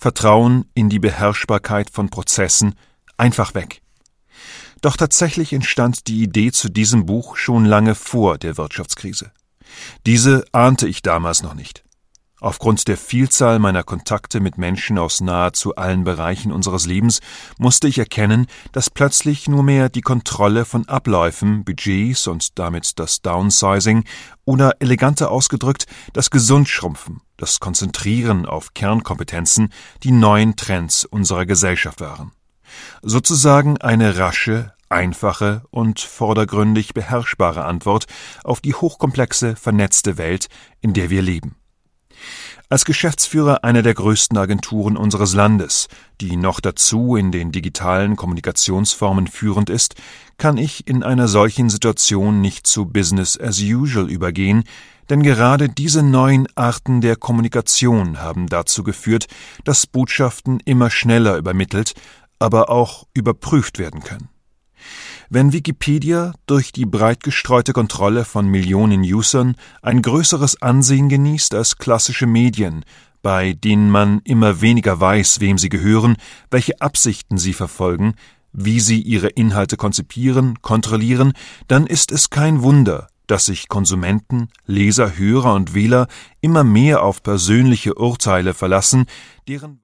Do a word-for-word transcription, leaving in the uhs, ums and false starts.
Vertrauen in die Beherrschbarkeit von Prozessen einfach weg. Doch tatsächlich entstand die Idee zu diesem Buch schon lange vor der Wirtschaftskrise. Diese ahnte ich damals noch nicht. Aufgrund der Vielzahl meiner Kontakte mit Menschen aus nahezu allen Bereichen unseres Lebens musste ich erkennen, dass plötzlich nur mehr die Kontrolle von Abläufen, Budgets und damit das Downsizing oder eleganter ausgedrückt das Gesundschrumpfen, das Konzentrieren auf Kernkompetenzen die neuen Trends unserer Gesellschaft waren. Sozusagen eine rasche, einfache und vordergründig beherrschbare Antwort auf die hochkomplexe, vernetzte Welt, in der wir leben. Als Geschäftsführer einer der größten Agenturen unseres Landes, die noch dazu in den digitalen Kommunikationsformen führend ist, kann ich in einer solchen Situation nicht zu Business as usual übergehen, denn gerade diese neuen Arten der Kommunikation haben dazu geführt, dass Botschaften immer schneller übermittelt, aber auch überprüft werden können. Wenn Wikipedia durch die breit gestreute Kontrolle von Millionen Usern ein größeres Ansehen genießt als klassische Medien, bei denen man immer weniger weiß, wem sie gehören, welche Absichten sie verfolgen, wie sie ihre Inhalte konzipieren, kontrollieren, dann ist es kein Wunder, dass sich Konsumenten, Leser, Hörer und Wähler immer mehr auf persönliche Urteile verlassen, deren